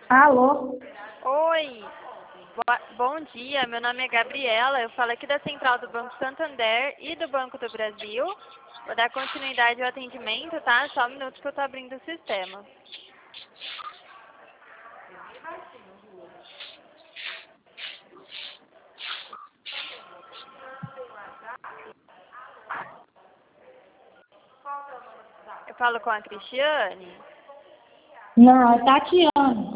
Alô? Oi, bom dia, meu nome é Gabriela, eu falo aqui da Central do Banco Santander e do Banco do Brasil. Vou dar continuidade ao atendimento, tá? Só um minuto que eu tô abrindo o sistema. Eu falo com a Cristiane. Não, é Tatiana.